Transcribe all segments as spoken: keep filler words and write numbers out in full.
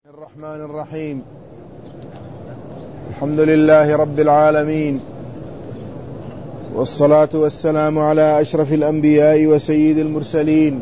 الرحمن الرحيم. الحمد لله رب العالمين، والصلاة والسلام على أشرف الأنبياء وسيد المرسلين،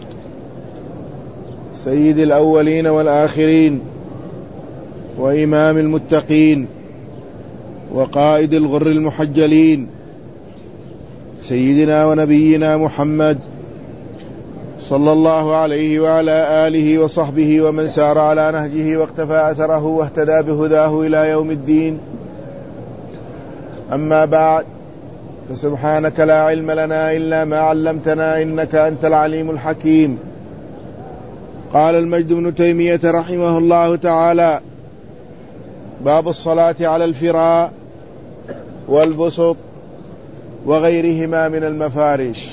سيد الأولين والآخرين، وإمام المتقين، وقائد الغر المحجلين، سيدنا ونبينا محمد صلى الله عليه وعلى آله وصحبه ومن سار على نهجه واقتفى أثره واهتدى بهداه إلى يوم الدين. أما بعد، فسبحانك لا علم لنا إلا ما علمتنا إنك أنت العليم الحكيم. قال المجد بن تيمية رحمه الله تعالى: باب الصلاة على الفراء والبسط وغيرهما من المفارش،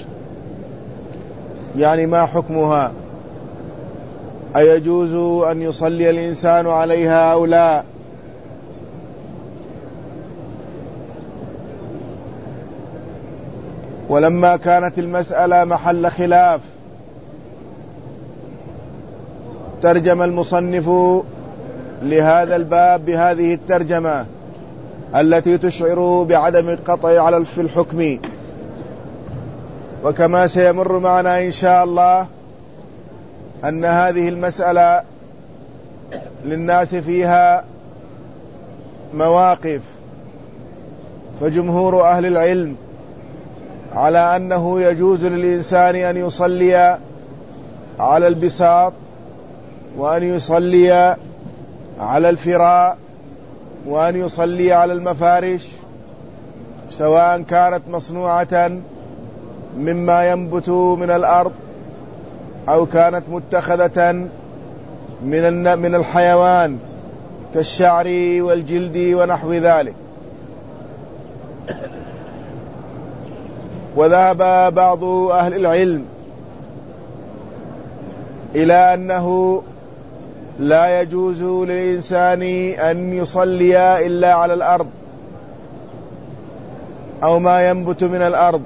يعني ما حكمها؟ أيجوز أن يصلي الإنسان عليها أو لا؟ ولما كانت المسألة محل خلاف، ترجم المصنف لهذا الباب بهذه الترجمة التي تشعر بعدم القطع على في الحكم. وكما سيمر معنا إن شاء الله أن هذه المسألة للناس فيها مواقف، فجمهور أهل العلم على أنه يجوز للإنسان أن يصلي على البساط، وأن يصلي على الفراء، وأن يصلي على المفارش، سواء كانت مصنوعة مما ينبت من الأرض أو كانت متخذة من من الحيوان كالشعر والجلد ونحو ذلك. وذهب بعض أهل العلم إلى أنه لا يجوز للإنسان أن يصلي إلا على الأرض أو ما ينبت من الأرض،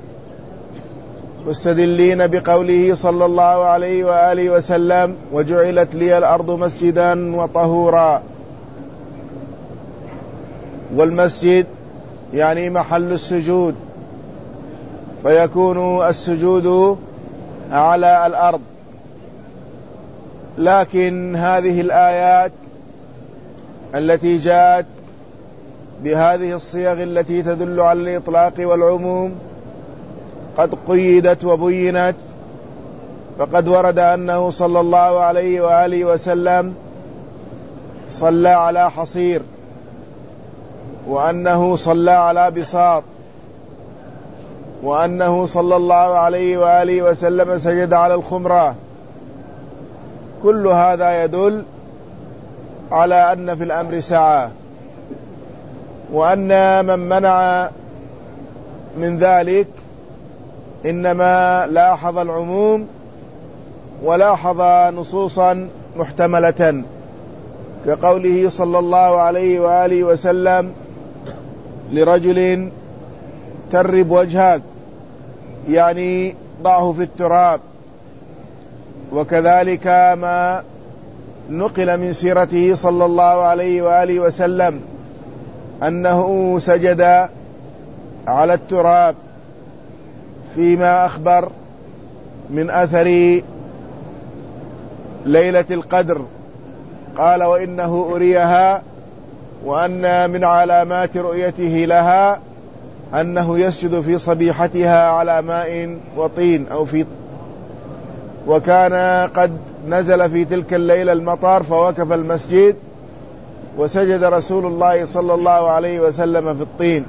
مستدلين بقوله صلى الله عليه وآله وسلم: وجعلت لي الأرض مسجدا وطهورا. والمسجد يعني محل السجود، فيكون السجود على الأرض. لكن هذه الآيات التي جاءت بهذه الصيغ التي تدل على الإطلاق والعموم قد قيدت وبينت، فقد ورد أنه صلى الله عليه وآله وسلم صلى على حصير، وأنه صلى على بساط، وأنه صلى الله عليه وآله وسلم سجد على الخمرة. كل هذا يدل على أن في الأمر سعة، وأن من منع من ذلك إنما لاحظ العموم ولاحظ نصوصا محتملة، كقوله صلى الله عليه وآله وسلم لرجل: ترب وجهك، يعني ضعه في التراب. وكذلك ما نقل من سيرته صلى الله عليه وآله وسلم أنه سجد على التراب فيما أخبر من أثر ليلة القدر، قال: وإنه أريها، وأن من علامات رؤيته لها أنه يسجد في صبيحتها على ماء وطين أو في، وكان قد نزل في تلك الليلة المطر فوقف المسجد وسجد رسول الله صلى الله عليه وسلم في الطين.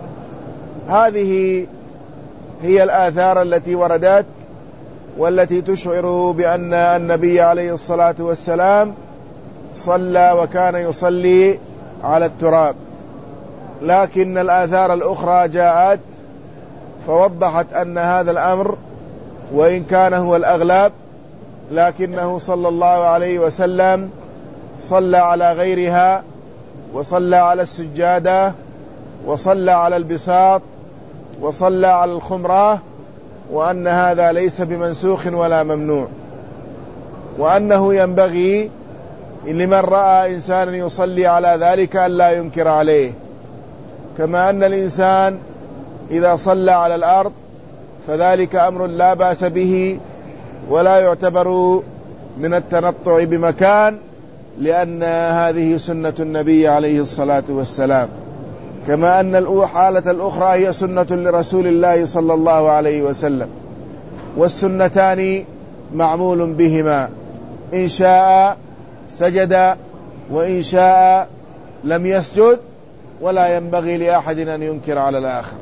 هذه هي الآثار التي وردت والتي تشعر بأن النبي عليه الصلاة والسلام صلى وكان يصلي على التراب. لكن الآثار الأخرى جاءت فوضحت أن هذا الأمر وإن كان هو الأغلب، لكنه صلى الله عليه وسلم صلى على غيرها، وصلى على السجادة، وصلى على البساط، وصلى على الخمرة، وأن هذا ليس بمنسوخ ولا ممنوع، وأنه ينبغي لمن رأى إنسانا يصلي على ذلك أن لا ينكر عليه، كما أن الإنسان إذا صلى على الأرض فذلك أمر لا بأس به ولا يعتبر من التنطع بمكان، لأن هذه سنة النبي عليه الصلاة والسلام، كما أن الحالة الأخرى هي سنة لرسول الله صلى الله عليه وسلم، والسنتان معمول بهما، إن شاء سجد وإن شاء لم يسجد، ولا ينبغي لأحد أن ينكر على الآخر.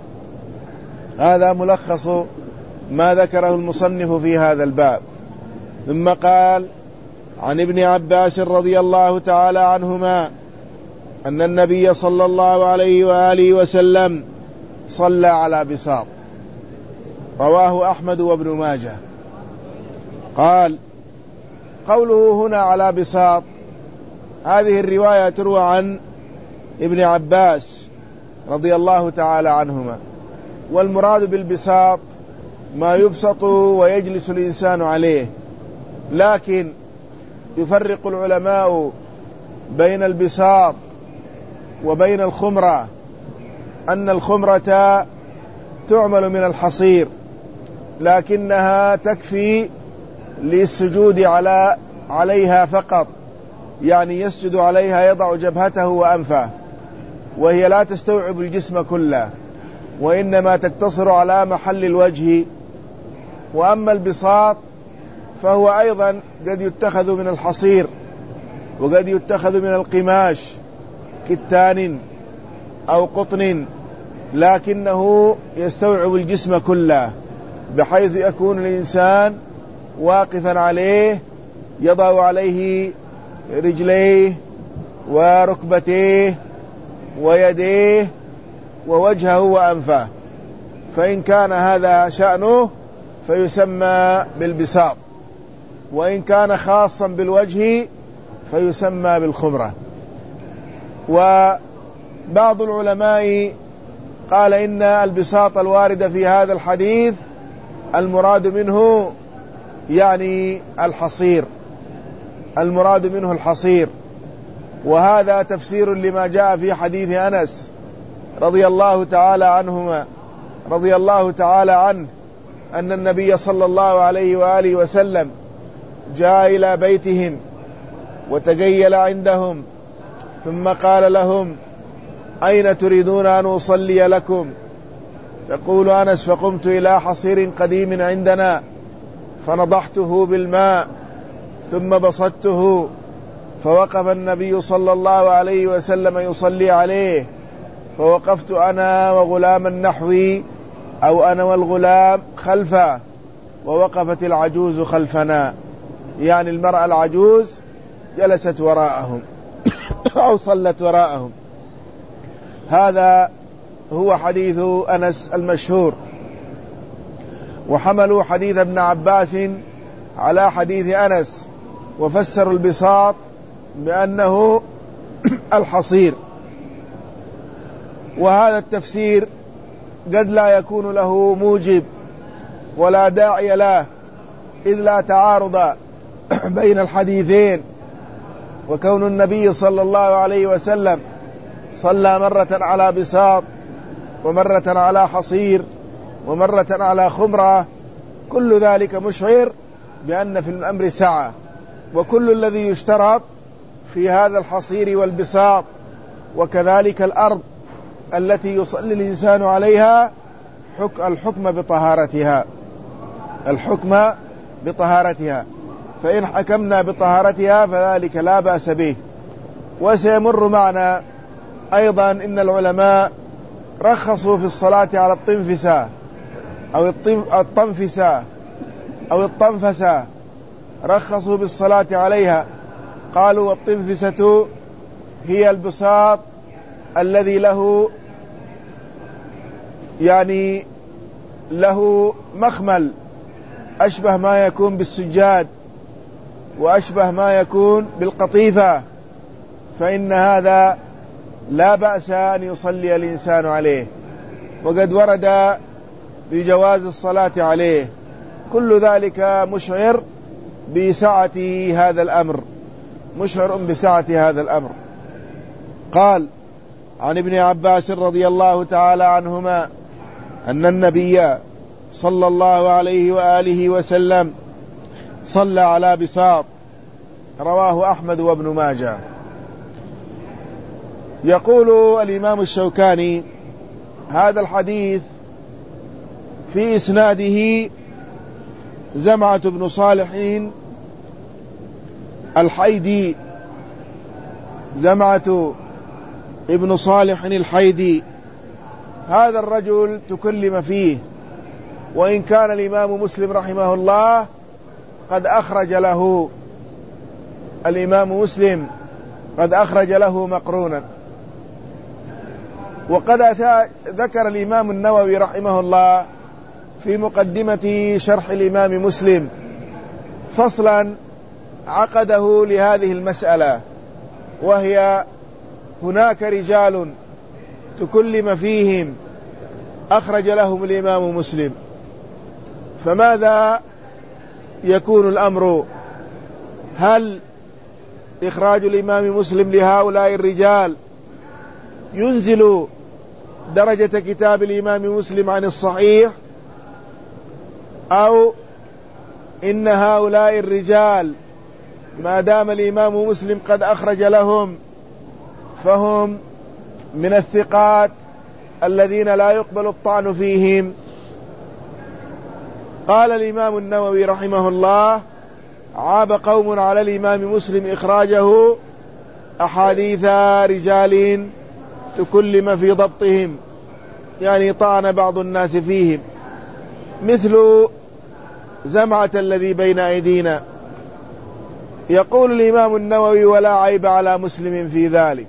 هذا ملخص ما ذكره المصنف في هذا الباب. ثم قال: عن ابن عباس رضي الله تعالى عنهما أن النبي صلى الله عليه وآله وسلم صلى على بساط، رواه أحمد وابن ماجه. قال: قوله هنا على بساط، هذه الرواية تروى عن ابن عباس رضي الله تعالى عنهما، والمراد بالبساط ما يبسط ويجلس الإنسان عليه، لكن يفرق العلماء بين البساط وبين الخمرة، أن الخمرة تعمل من الحصير لكنها تكفي للسجود على عليها فقط، يعني يسجد عليها يضع جبهته وأنفه، وهي لا تستوعب الجسم كله، وإنما تقتصر على محل الوجه. وأما البساط فهو أيضا قد يتخذ من الحصير وقد يتخذ من القماش كتان أو قطن، لكنه يستوعب الجسم كله، بحيث يكون الإنسان واقفا عليه يضع عليه رجليه وركبتيه ويديه ووجهه وأنفه، فإن كان هذا شأنه فيسمى بالبساط، وإن كان خاصا بالوجه فيسمى بالخمرة. وبعض العلماء قال إن البساط الوارد في هذا الحديث المراد منه يعني الحصير، المراد منه الحصير، وهذا تفسير لما جاء في حديث أنس رضي الله تعالى عنهما رضي الله تعالى عنه أن النبي صلى الله عليه وآله وسلم جاء إلى بيتهم وتجيل عندهم، ثم قال لهم: أين تريدون أن أصلي لكم؟ يقول أنس: فقمت إلى حصير قديم عندنا فنضحته بالماء ثم بسطته، فوقف النبي صلى الله عليه وسلم يصلي عليه، فوقفت أنا وغلام نحوي أو أنا والغلام خلفه، ووقفت العجوز خلفنا، يعني المرأة العجوز جلست وراءهم أو صلت وراءهم. هذا هو حديث أنس المشهور. وحملوا حديث ابن عباس على حديث أنس، وفسروا البساط بأنه الحصير، وهذا التفسير قد لا يكون له موجب ولا داعي له، إذ لا تعارض بين الحديثين، وكون النبي صلى الله عليه وسلم صلى مرة على بساط ومرة على حصير ومرة على خمرة، كل ذلك مشعر بأن في الأمر سعة، وكل الذي يشترط في هذا الحصير والبساط وكذلك الأرض التي يصلي الإنسان عليها الحكم بطهارتها، الحكم بطهارتها، فإن حكمنا بطهارتها فذلك لا بأس به. وسيمر معنا أيضا إن العلماء رخصوا في الصلاة على الطنفسة أو الطنفسة أو الطنفسة، رخصوا بالصلاة عليها، قالوا: والطنفسة هي البساط الذي له يعني له مخمل أشبه ما يكون بالسجاد وأشبه ما يكون بالقطيفة، فإن هذا لا بأس أن يصلي الإنسان عليه، وقد ورد بجواز الصلاة عليه. كل ذلك مشعر بسعة هذا الأمر. مشعر بسعة هذا الأمر. قال عن ابن عباس رضي الله تعالى عنهما أن النبي صلى الله عليه وآله وسلم صلى على بساط، رواه أحمد وابن ماجه. يقول الإمام الشوكاني: هذا الحديث في إسناده زمعة بن صالح الحيدي، زمعة ابن صالح الحيدي، هذا الرجل تكلم فيه، وإن كان الإمام مسلم رحمه الله قد أخرج له الإمام مسلم قد أخرج له مقرونا. وقد ذكر الإمام النووي رحمه الله في مقدمة شرح الإمام مسلم فصلا عقده لهذه المسألة، وهي: هناك رجال تكلم فيهم أخرج لهم الإمام مسلم، فماذا يكون الأمر؟ هل إخراج الإمام مسلم لهؤلاء الرجال ينزل درجة كتاب الإمام مسلم عن الصحيح، أو إن هؤلاء الرجال ما دام الإمام مسلم قد أخرج لهم فهم من الثقات الذين لا يقبل الطعن فيهم؟ قال الإمام النووي رحمه الله: عاب قوم على الإمام مسلم إخراجه أحاديث رجال تكلم في ضبطهم، يعني طعن بعض الناس فيهم، مثل زمعة الذي بين أيدينا. يقول الإمام النووي: ولا عيب على مسلم في ذلك.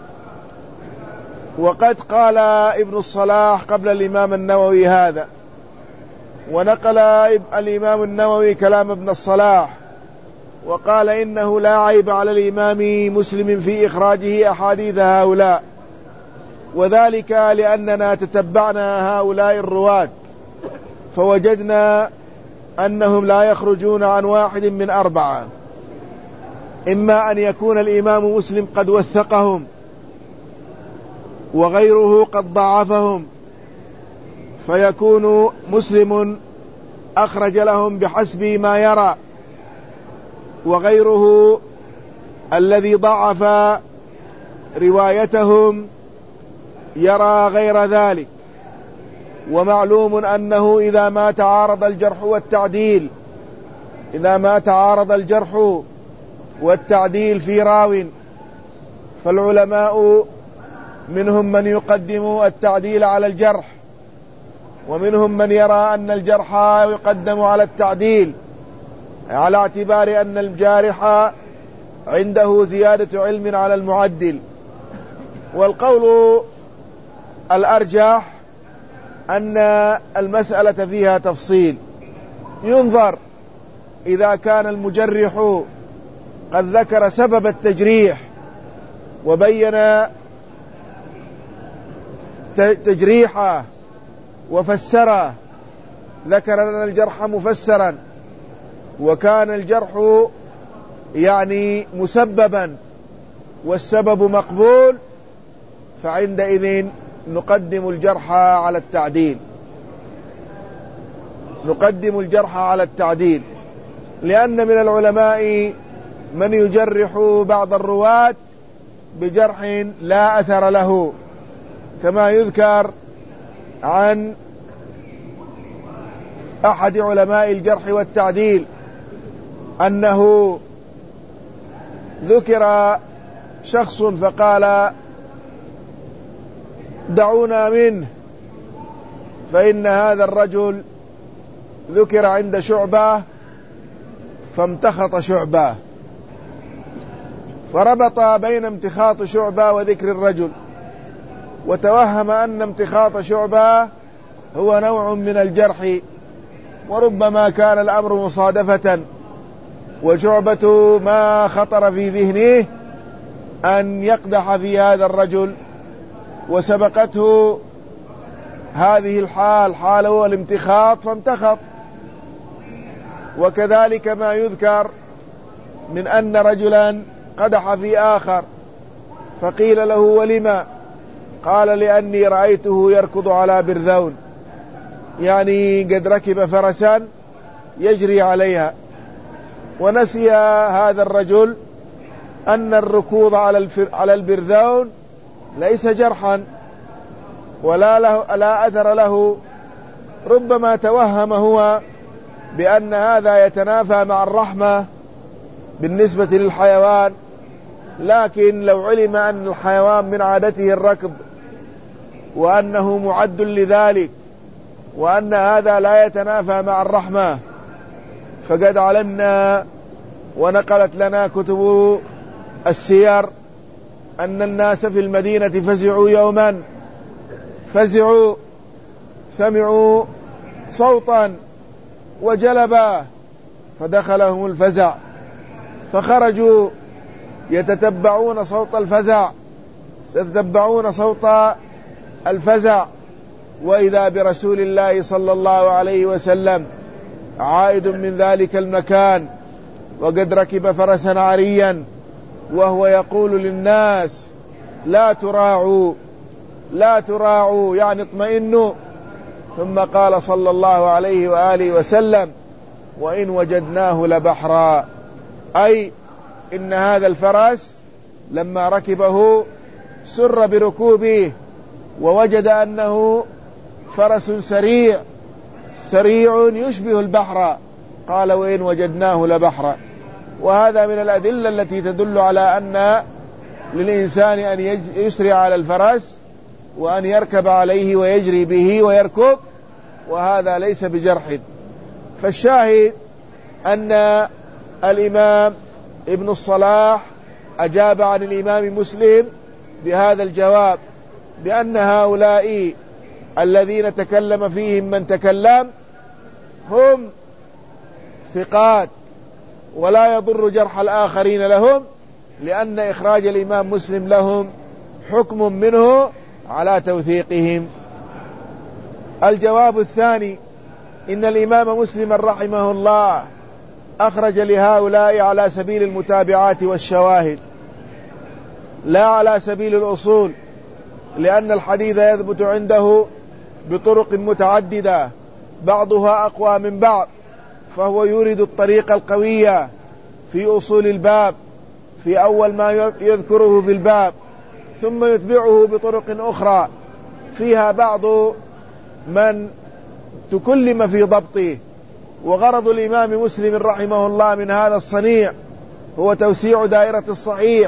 وقد قال ابن الصلاح قبل الإمام النووي هذا، ونقل الإمام النووي كلام ابن الصلاح وقال: إنه لا عيب على الإمام مسلم في إخراجه أحاديث هؤلاء، وذلك لأننا تتبعنا هؤلاء الرواة فوجدنا أنهم لا يخرجون عن واحد من أربعة: إما أن يكون الإمام مسلم قد وثقهم وغيره قد ضعفهم فيكون مسلم أخرج لهم بحسب ما يرى، وغيره الذي ضعف روايتهم يرى غير ذلك. ومعلوم أنه إذا ما تعارض الجرح والتعديل إذا ما تعارض الجرح والتعديل في راو، فالعلماء منهم من يقدم التعديل على الجرح، ومنهم من يرى أن الجرح يقدم على التعديل، على اعتبار أن الجارح عنده زيادة علم على المعدل. والقول الأرجح أن المسألة فيها تفصيل، ينظر إذا كان المجرح قد ذكر سبب التجريح وبين تجريحه وفسره، ذكر لنا الجرح مفسرا وكان الجرح يعني مسببا والسبب مقبول، فعندئذ نقدم الجرح على التعديل نقدم الجرح على التعديل لأن من العلماء من يجرح بعض الرواة بجرح لا أثر له، كما يذكر عن أحد علماء الجرح والتعديل أنه ذكر شخص فقال: دعونا منه، فإن هذا الرجل ذكر عند شعبة فامتخط شعبة، فربط بين امتخاط شعبة وذكر الرجل، وتوهم أن امتخاط شعبة هو نوع من الجرح، وربما كان الأمر مصادفة، وشعبة ما خطر في ذهنه أن يقدح في هذا الرجل، وسبقته هذه الحال حاله الامتخاط فامتخط. وكذلك ما يذكر من أن رجلا قدح في آخر، فقيل له ولما؟ قال لأني رأيته يركض على برذون، يعني قد ركب فرسا يجري عليها. ونسي هذا الرجل أن الركوض على البرذون ليس جرحا ولا له لا أثر له، ربما توهم هو بأن هذا يتنافى مع الرحمة بالنسبة للحيوان، لكن لو علم أن الحيوان من عادته الركض وأنه معد لذلك وأن هذا لا يتنافى مع الرحمة، فقد علمنا ونقلت لنا كتب السير أن الناس في المدينة فزعوا يوما، فزعوا سمعوا صوتا وجلبا فدخلهم الفزع، فخرجوا يتتبعون صوت الفزع يتتبعون صوت الفزع وإذا برسول الله صلى الله عليه وسلم عائد من ذلك المكان وقد ركب فرسا عريا، وهو يقول للناس لا تراعوا لا تراعوا يعني اطمئنوا. ثم قال صلى الله عليه وآله وسلم وإن وجدناه لبحرا، أي إن هذا الفرس لما ركبه سر بركوبه ووجد أنه فرس سريع سريع يشبه البحر، قال وإن وجدناه لبحرا. وهذا من الأدلة التي تدل على أن للإنسان أن يسرع على الفرس وأن يركب عليه ويجري به ويركض، وهذا ليس بجرح. فالشاهد أن الإمام ابن الصلاح أجاب عن الإمام مسلم بهذا الجواب، بأن هؤلاء الذين تكلم فيهم من تكلم هم ثقات ولا يضر جرح الآخرين لهم، لأن إخراج الإمام مسلم لهم حكم منه على توثيقهم. الجواب الثاني إن الإمام مسلم رحمه الله أخرج لهؤلاء على سبيل المتابعات والشواهد لا على سبيل الأصول، لأن الحديث يثبت عنده بطرق متعددة بعضها أقوى من بعض، فهو يريد الطريق القوية في أصول الباب في أول ما يذكره في الباب، ثم يتبعه بطرق أخرى فيها بعض من تكلم في ضبطه. وغرض الإمام مسلم رحمه الله من هذا الصنيع هو توسيع دائرة الصحيح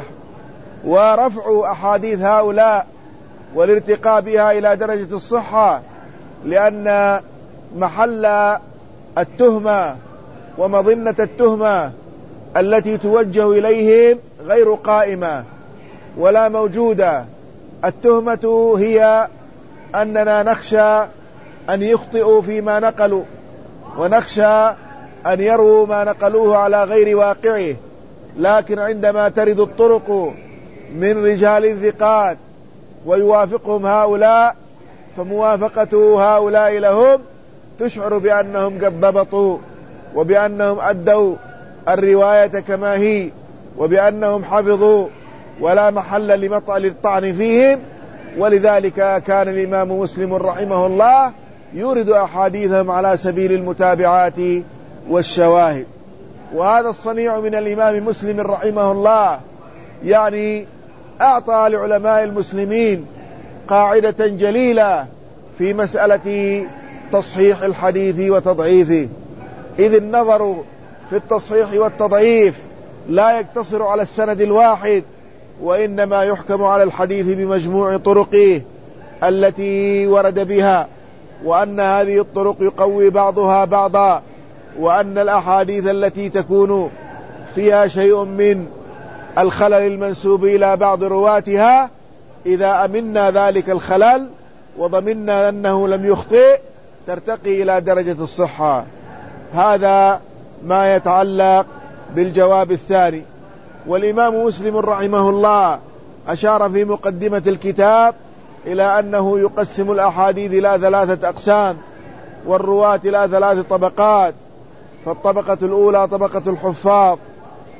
ورفع أحاديث هؤلاء والارتقاء بها إلى درجة الصحة، لأن محل التهمة ومظنة التهمة التي توجه إليهم غير قائمة ولا موجودة. التهمة هي أننا نخشى أن يخطئوا فيما نقلوا، ونخشى أن يروا ما نقلوه على غير واقعه، لكن عندما ترد الطرق من رجال الثقات ويوافقهم هؤلاء، فموافقة هؤلاء لهم تشعر بأنهم قد ضبطوا وبأنهم أدوا الرواية كما هي وبأنهم حفظوا ولا محل للطعن فيهم. ولذلك كان الإمام مسلم رحمه الله يورد أحاديثهم على سبيل المتابعات والشواهد. وهذا الصنيع من الإمام مسلم رحمه الله يعني أعطى لعلماء المسلمين قاعدة جليلة في مسألة تصحيح الحديث وتضعيفه، إذ النظر في التصحيح والتضعيف لا يقتصر على السند الواحد، وإنما يحكم على الحديث بمجموع طرقه التي ورد بها، وأن هذه الطرق يقوي بعضها بعضا، وأن الأحاديث التي تكون فيها شيء من الخلل المنسوب إلى بعض رواتها إذا أمنا ذلك الخلل وضمنا أنه لم يخطئ ترتقي إلى درجة الصحة. هذا ما يتعلق بالجواب الثاني. والإمام مسلم رحمه الله أشار في مقدمة الكتاب إلى أنه يقسم الأحاديث إلى ثلاثة أقسام، والرواة إلى ثلاث طبقات. فالطبقة الأولى طبقة الحفاظ،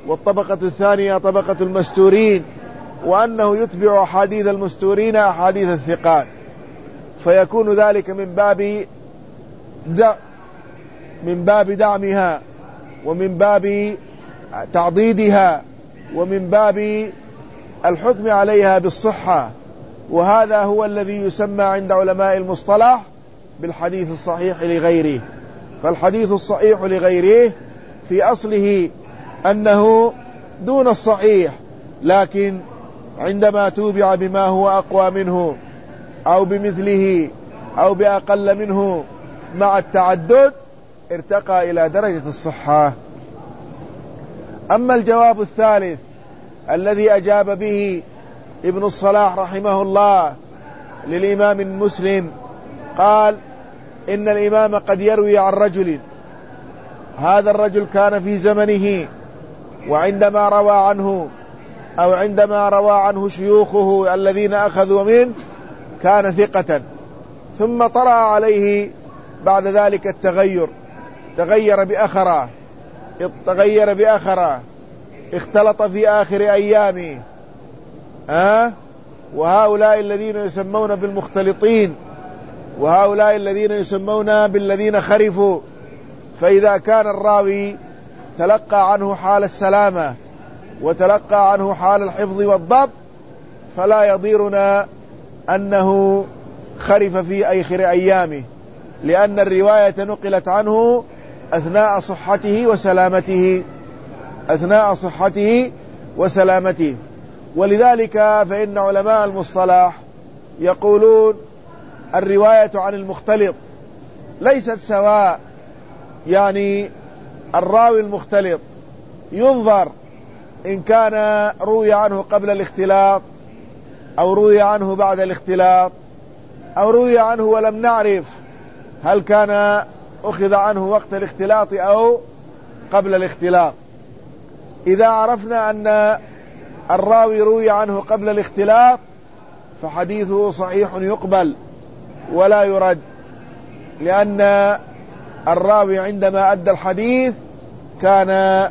والطبقة الثانية طبقة المستورين، وأنه يتبع أحاديث المستورين أحاديث الثقات، فيكون ذلك من باب دع من باب دعمها، ومن باب تعضيدها، ومن باب الحكم عليها بالصحة. وهذا هو الذي يسمى عند علماء المصطلح بالحديث الصحيح لغيره. فالحديث الصحيح لغيره في أصله أنه دون الصحيح، لكن عندما توبع بما هو أقوى منه أو بمثله أو بأقل منه مع التعدد ارتقى إلى درجة الصحة. أما الجواب الثالث الذي أجاب به ابن الصلاح رحمه الله للإمام مسلم، قال إن الإمام قد يروي عن رجل، هذا الرجل كان في زمنه، وعندما روى عنه أو عندما روى عنه شيوخه الذين أخذوا منه كان ثقة، ثم طرأ عليه بعد ذلك التغير، تغير بأخره تغير بأخره اختلط في آخر أيامه، أه؟ وهؤلاء الذين يسمون بالمختلطين، وهؤلاء الذين يسمون بالذين خرفوا. فإذا كان الراوي تلقى عنه حال السلامة وتلقى عنه حال الحفظ والضبط، فلا يضيرنا أنه خرف في آخر أيامه، لأن الرواية نقلت عنه أثناء صحته وسلامته أثناء صحته وسلامته. ولذلك فإن علماء المصطلح يقولون الرواية عن المختلط ليست سواء، يعني الراوي المختلط ينظر إن كان روي عنه قبل الاختلاط أو روي عنه بعد الاختلاط أو روي عنه ولم نعرف هل كان أخذ عنه وقت الاختلاط أو قبل الاختلاط. إذا عرفنا أن الراوي روي عنه قبل الاختلاط فحديثه صحيح يقبل ولا يرد، لأن الراوي عندما أدى الحديث كان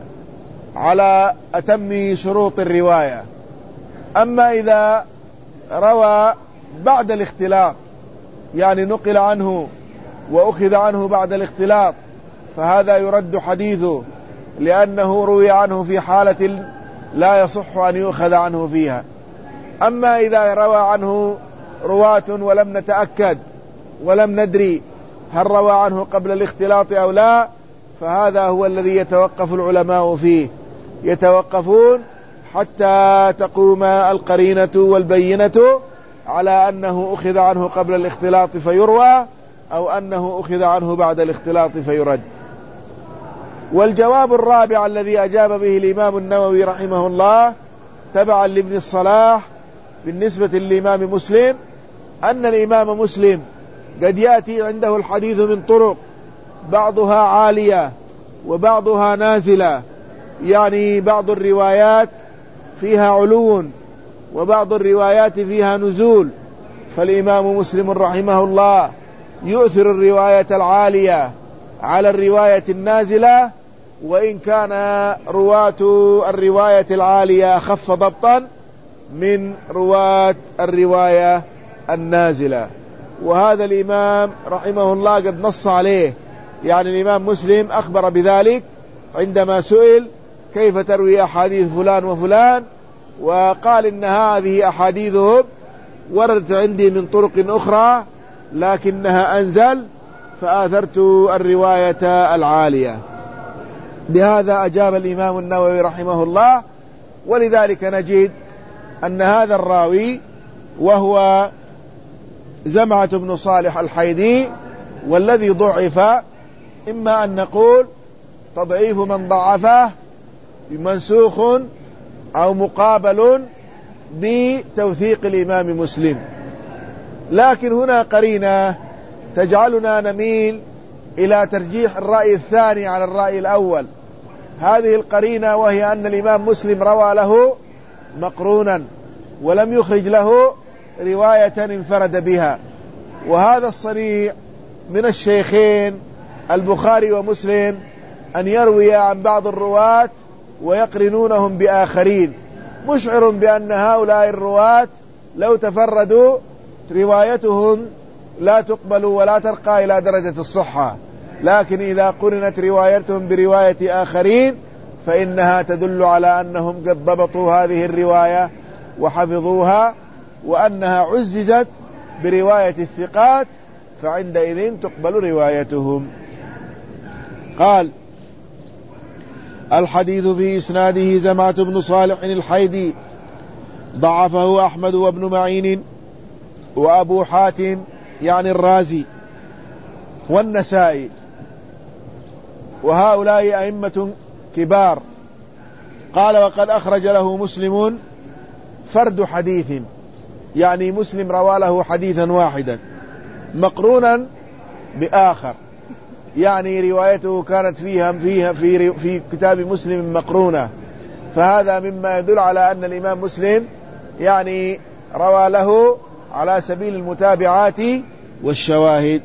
على أتم شروط الرواية. أما إذا روى بعد الاختلاط، يعني نقل عنه وأخذ عنه بعد الاختلاط، فهذا يرد حديثه، لأنه روي عنه في حالة لا يصح أن يؤخذ عنه فيها. أما إذا روى عنه رواة ولم نتأكد ولم ندري هل روى عنه قبل الاختلاط أو لا، فهذا هو الذي يتوقف العلماء فيه، يتوقفون حتى تقوم القرينة والبينة على أنه أخذ عنه قبل الاختلاط فيروى، أو أنه أخذ عنه بعد الاختلاط فيرد. والجواب الرابع الذي أجاب به الإمام النووي رحمه الله تبعا لابن الصلاح بالنسبة للإمام مسلم، أن الإمام مسلم قد يأتي عنده الحديث من طرق بعضها عالية وبعضها نازلة، يعني بعض الروايات فيها علو وبعض الروايات فيها نزول، فالإمام مسلم رحمه الله يؤثر الرواية العالية على الرواية النازلة، وإن كان رواة الرواية العالية أخف ضبطا من رواة الرواية النازلة. وهذا الإمام رحمه الله قد نص عليه، يعني الإمام مسلم أخبر بذلك عندما سئل كيف تروي أحاديث فلان وفلان، وقال إن هذه أحاديثهم وردت عندي من طرق أخرى لكنها أنزل فآثرت الرواية العالية. بهذا أجاب الإمام النووي رحمه الله. ولذلك نجد أن هذا الراوي وهو زمعة بن صالح الحيدي، والذي ضعف إما أن نقول تضعيف من ضعفه منسوخ أو مقابل بتوثيق الإمام مسلم، لكن هنا قرينة تجعلنا نميل إلى ترجيح الرأي الثاني على الرأي الأول. هذه القرينة وهي أن الإمام مسلم روى له مقرونا ولم يخرج له رواية انفرد بها، وهذا الصنيع من الشيخين البخاري ومسلم أن يروي عن بعض الرواة ويقرنونهم بآخرين، مشعر بأن هؤلاء الرواة لو تفردوا روايتهم لا تقبل ولا ترقى إلى درجة الصحة، لكن إذا قرنت روايتهم برواية آخرين فإنها تدل على أنهم قد ضبطوا هذه الرواية وحفظوها، وأنها عززت برواية الثقات، فعندئذ تقبل روايتهم. قال: الحديث في إسناده زمعة بن صالح الحيدي ضعفه أحمد وابن معين وأبو حاتم يعني الرازي والنسائي، وهؤلاء أئمة كبار. قال: وقد أخرج له مسلم فرد حديث، يعني مسلم روى له حديثا واحدا مقرونا بآخر، يعني روايته كانت فيها فيها في في كتاب مسلم مقرونة، فهذا مما يدل على أن الإمام مسلم يعني روى له على سبيل المتابعات والشواهد.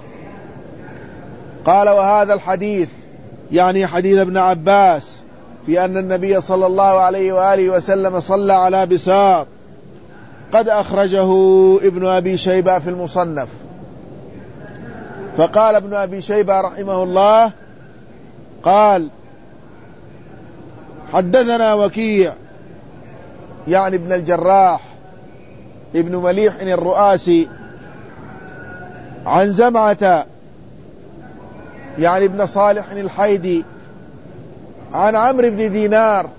قال: وهذا الحديث يعني حديث ابن عباس في أن النبي صلى الله عليه وآله وسلم صلى على بساط قد أخرجه ابن أبي شيبة في المصنف. فقال ابن أبي شيبة رحمه الله قال: حدثنا وكيع يعني ابن الجراح ابن مليح الرؤاسي عن زمعة يعني ابن صالح الحيدي عن عمرو بن دينار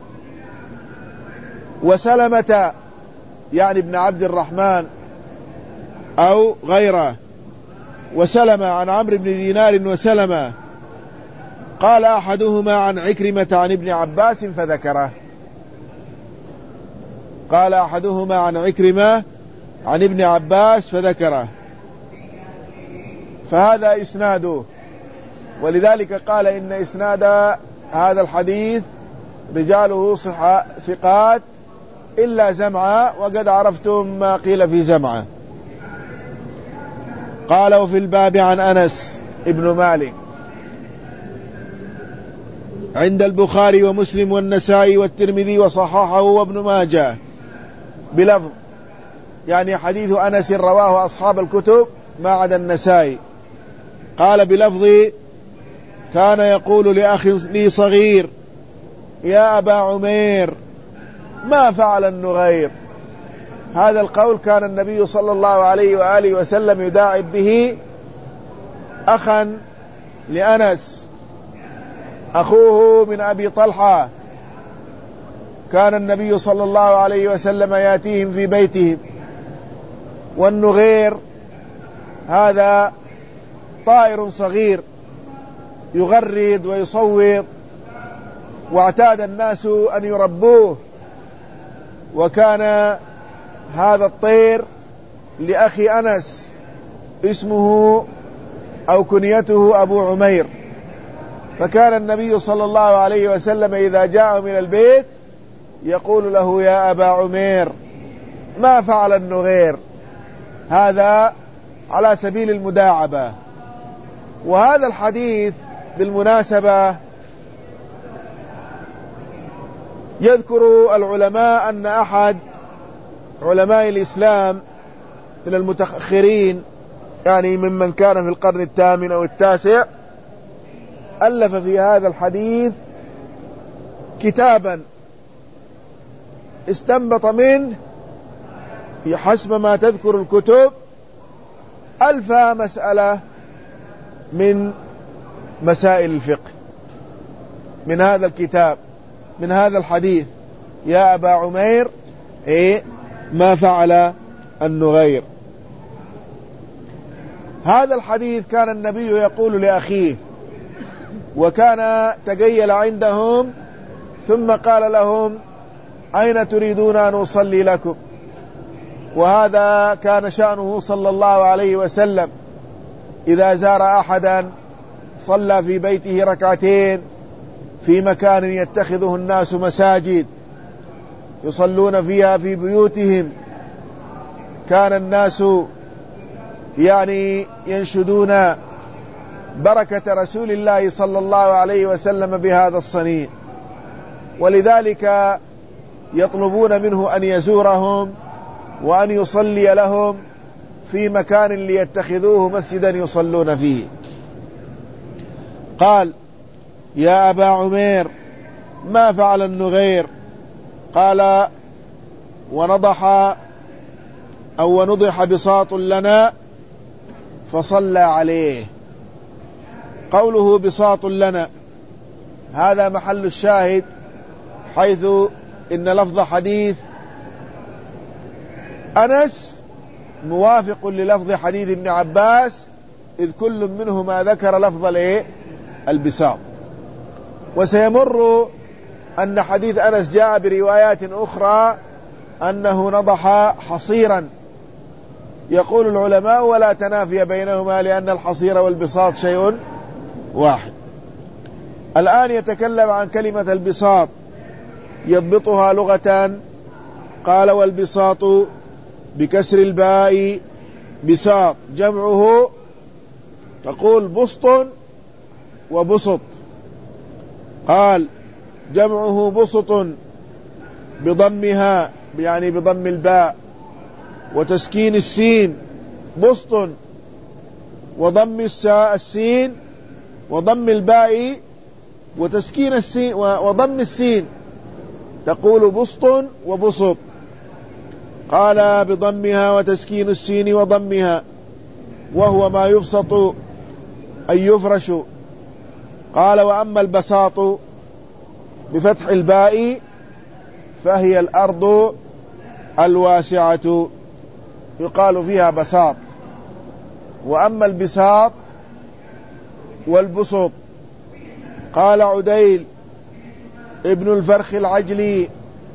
وسلمة يعني ابن عبد الرحمن أو غيره، وسلمة عن عمرو بن دينار وسلمة. قال أحدهما عن عكرمة عن ابن عباس فذكره. قال أحدهما عن عكرمة عن ابن عباس فذكره، فهذا إسناده. ولذلك قال: إن إسناد هذا الحديث رجاله صحة ثقات إلا زمعة، وقد عرفتم ما قيل في زمعة. قال: وفي الباب عن أنس ابن مالك عند البخاري ومسلم والنسائي والترمذي وصححه وابن ماجه بلفظ، يعني حديث أنس رواه أصحاب الكتب ما عدا النسائي. قال بلفظ: كان يقول لأخ لي صغير: يا أبا عمير ما فعل النغير. هذا القول كان النبي صلى الله عليه وآله وسلم يداعب به أخا لأنس أخوه من أبي طلحة، كان النبي صلى الله عليه وسلم يأتيهم في بيتهم. والنغير هذا طائر صغير يغرد ويصوت، واعتاد الناس أن يربوه، وكان هذا الطير لأخي أنس اسمه أو كنيته أبو عمير، فكان النبي صلى الله عليه وسلم إذا جاء من البيت يقول له: يا أبا عمير ما فعل النغير. هذا على سبيل المداعبة. وهذا الحديث بالمناسبة يذكر العلماء أن أحد علماء الإسلام من المتأخرين، يعني ممن كان في القرن الثامن أو التاسع، ألف في هذا الحديث كتابا استنبط منه حسب ما تذكر الكتب ألف مسألة من مسائل الفقه من هذا الكتاب، من هذا الحديث: يا أبا عمير إيه ما فعل النغير. هذا الحديث كان النبي يقول لأخيه، وكان تجيل عندهم ثم قال لهم: أين تريدون أن أصلي لكم؟ وهذا كان شأنه صلى الله عليه وسلم، إذا زار أحدا صلى في بيته ركعتين في مكان يتخذه الناس مساجد يصلون فيها في بيوتهم، كان الناس يعني ينشدون بركة رسول الله صلى الله عليه وسلم بهذا الصنيع. ولذلك يطلبون منه أن يزورهم وأن يصلي لهم في مكان ليتخذوه مسجدا يصلون فيه. قال: يا أبا عمير ما فعل النغير؟ قال: ونضح أو ونضح بساط لنا فصلى عليه. قوله بساط لنا هذا محل الشاهد، حيث إن لفظ حديث أنس موافق للفظ حديث ابن عباس، إذ كل منهما ذكر لفظ البساط. وسيمر أن حديث أنس جاء بروايات أخرى أنه نضح حصيرا. يقول العلماء: ولا تنافي بينهما، لأن الحصير والبساط شيء واحد. الآن يتكلم عن كلمة البساط يضبطها لغة. قال: والبساط بكسر الباء بساط، جمعه تقول بسط وبسط. قال: جمعه بسط بضمها، يعني بضم الباء وتسكين السين، بسط، وضم السين وضم الباء وتسكين السين وضم السين، تقول بسط وبسط. قال: بضمها وتسكين السين وضمها، وهو ما يبسط أي يفرش. قال: وأما البساط بفتح الباء فهي الأرض الواسعة، يقال فيها بساط. وأما البساط والبسط، قال عديل ابن الفرخ العجلي،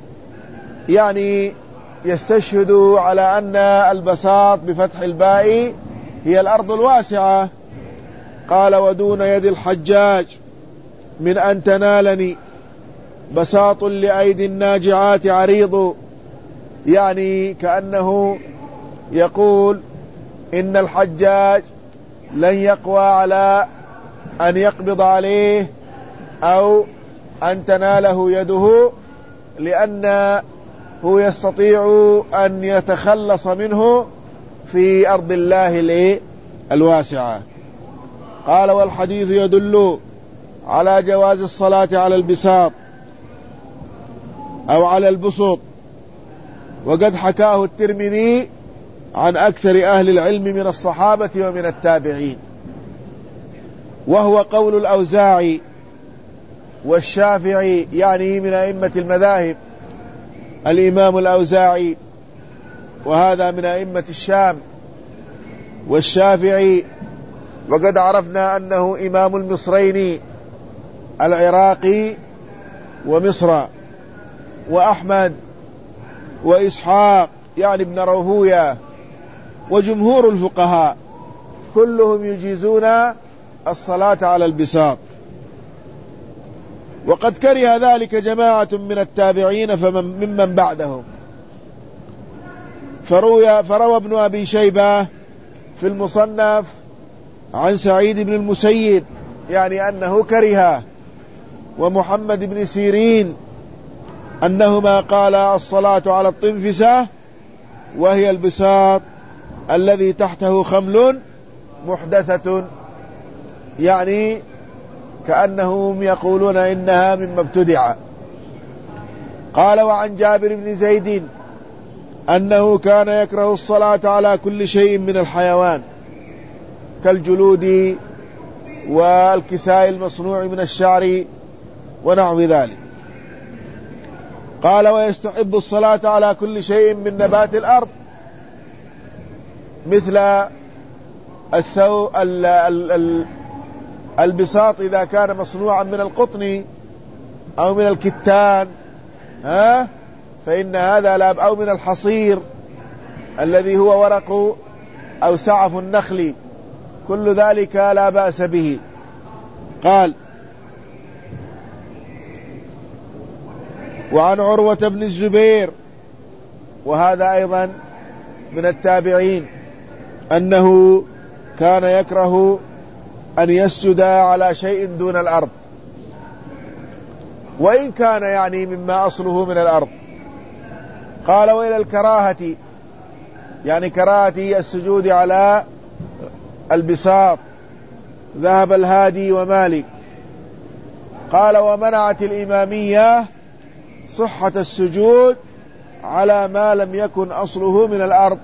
يعني يستشهد على أن البساط بفتح الباء هي الأرض الواسعة. قال: ودون يد الحجاج من أن تنالني بساط لأيدي الناجعات عريض، يعني كأنه يقول إن الحجاج لن يقوى على أن يقبض عليه أو أن تناله يده، لأنه يستطيع أن يتخلص منه في أرض الله الواسعة. قال: والحديث يدل على جواز الصلاة على البساط أو على البسط، وقد حكاه الترمذي عن أكثر أهل العلم من الصحابة ومن التابعين، وهو قول الأوزاعي والشافعي، يعني من أئمة المذاهب الإمام الأوزاعي، وهذا من أئمة الشام، والشافعي وقد عرفنا أنه إمام المصرين العراقي ومصر، وأحمد وإسحاق يعني ابن راهويه، وجمهور الفقهاء كلهم يجيزون الصلاة على البساط. وقد كره ذلك جماعة من التابعين فمن ممن بعدهم، فروى, فروى ابن أبي شيبة في المصنف عن سعيد بن المسيب يعني أنه كره، ومحمد بن سيرين أنهما قال الصلاة على الطنفسة وهي البساط الذي تحته خمل محدثة، يعني كأنهم يقولون إنها مما ابتدع. قال: وعن جابر بن زيد أنه كان يكره الصلاة على كل شيء من الحيوان كالجلود والكساء المصنوع من الشعر ونحو ذلك. قال: ويستحب الصلاة على كل شيء من نبات الأرض، مثل الثو ال ال ال البساط إذا كان مصنوعا من القطن أو من الكتان، ها فإن هذا لا، أو من الحصير الذي هو ورق أو سعف النخل، كل ذلك لا بأس به. قال: وعن عروة بن الزبير، وهذا أيضا من التابعين، أنه كان يكره أن يسجد على شيء دون الأرض. وإن كان يعني مما أصله من الأرض. قال وإلى الكراهة يعني كراهة السجود على البساط ذهب الهادي ومالك. قال ومنعت الإمامية صحة السجود على ما لم يكن أصله من الأرض،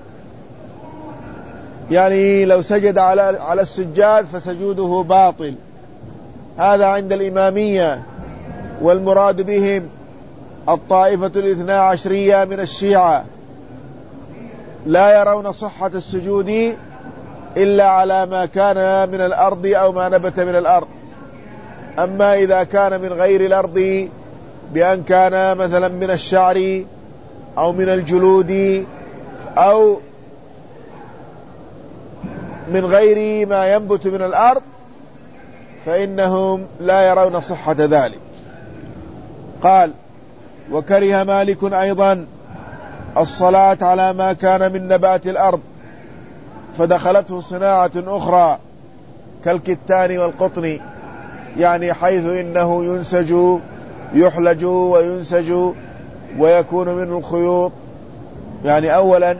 يعني لو سجد على على السجاد فسجوده باطل. هذا عند الإمامية، والمراد بهم الطائفة الاثنى عشرية من الشيعة، لا يرون صحة السجود إلا على ما كان من الأرض أو ما نبت من الأرض. أما إذا كان من غير الأرض بأن كان مثلا من الشعر أو من الجلود أو من غير ما ينبت من الأرض فإنهم لا يرون صحة ذلك. قال وكره مالك أيضا الصلاة على ما كان من نبات الأرض فدخلته صناعة أخرى كالكتان والقطن، يعني حيث إنه ينسج يحلج وينسج ويكون منه الخيوط، يعني أولا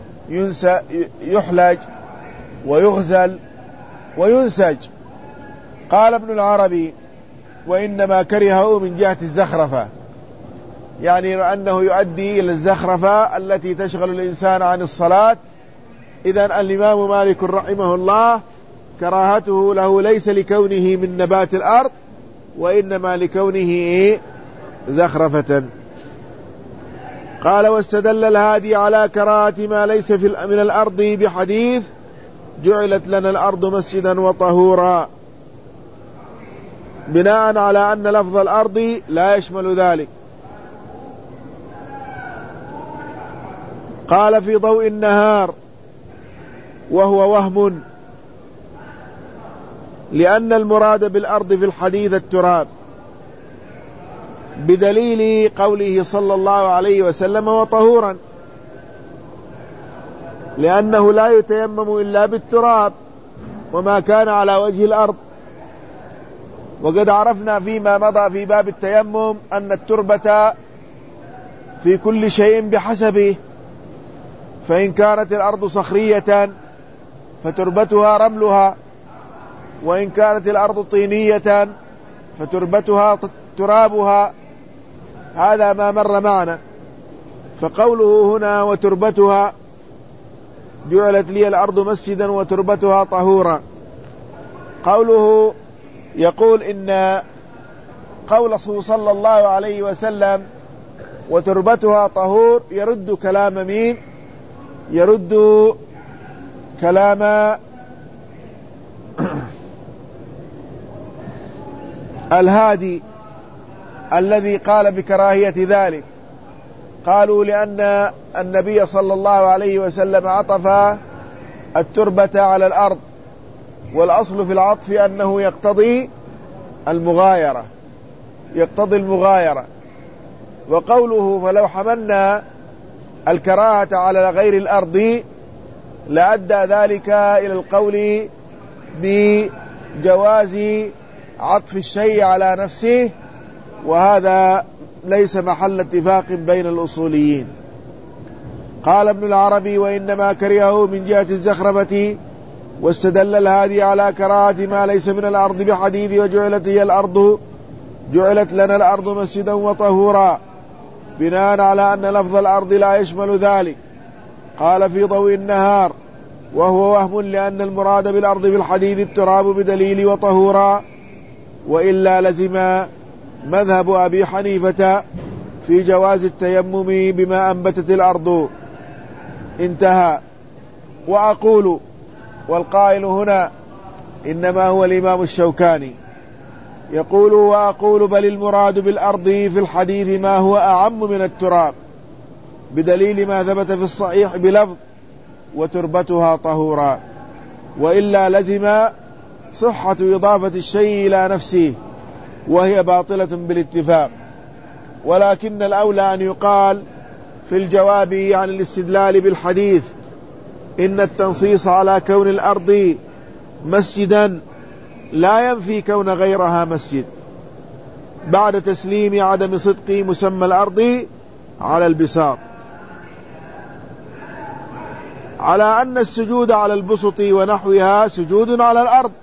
يحلج ويغزل وينسج. قال ابن العربي وإنما كرهه من جهة الزخرفة، يعني أنه يؤدي إلى الزخرفة التي تشغل الإنسان عن الصلاة. إذن الإمام مالك رحمه الله كراهته له ليس لكونه من نبات الأرض وإنما لكونه زخرفة. قال واستدل الهادي على كراهة ما ليس في من الأرض بحديث جعلت لنا الأرض مسجدا وطهورا، بناء على أن لفظ الأرض لا يشمل ذلك. قال في ضوء النهار وهو وهم، لأن المراد بالأرض في الحديث التراب، بدليل قوله صلى الله عليه وسلم وطهورا، لأنه لا يتيمم إلا بالتراب وما كان على وجه الأرض. وقد عرفنا فيما مضى في باب التيمم أن التربة في كل شيء بحسبه، فإن كانت الأرض صخرية فتربتها رملها، وإن كانت الأرض طينية فتربتها ترابها. هذا ما مر معنا. فقوله هنا وتربتها جعلت لي الأرض مسجدا وتربتها طهورا، قوله يقول إن قوله صلى الله عليه وسلم وتربتها طهور يرد كلام مين؟ يرد كلام الهادي الذي قال بكراهية ذلك. قالوا لأن النبي صلى الله عليه وسلم عطف التربة على الأرض، والأصل في العطف أنه يقتضي المغايرة يقتضي المغايرة وقوله فلو حملنا الكراهة على غير الأرض لأدى ذلك إلى القول بجواز عطف الشيء على نفسه، وهذا ليس محل اتفاق بين الأصوليين. قال ابن العربي وإنما كرهه من جهة الزخرفة، واستدل الهادي على كراهة ما ليس من الأرض بحديث وجعلت هي الأرض جعلت لنا الأرض مسجدا وطهورا، بناء على أن لفظ الأرض لا يشمل ذلك. قال في ضوء النهار وهو وهم، لأن المراد بالأرض في الحديث التراب بدليل وطهورا، وإلا لزم مذهب أبي حنيفة في جواز التيمم بما أنبتت الأرض. انتهى. وأقول، والقائل هنا إنما هو الإمام الشوكاني، يقول وأقول بل المراد بالأرض في الحديث ما هو أعم من التراب، بدليل ما ثبت في الصحيح بلفظ وتربتها طهورا، وإلا لزم صحة إضافة الشيء إلى نفسه وهي باطلة بالاتفاق. ولكن الأولى أن يقال في الجواب عن الاستدلال بالحديث إن التنصيص على كون الأرض مسجدا لا ينفي كون غيرها مسجد، بعد تسليم عدم صدق مسمى الأرض على البساط، على أن السجود على البسط ونحوها سجود على الأرض،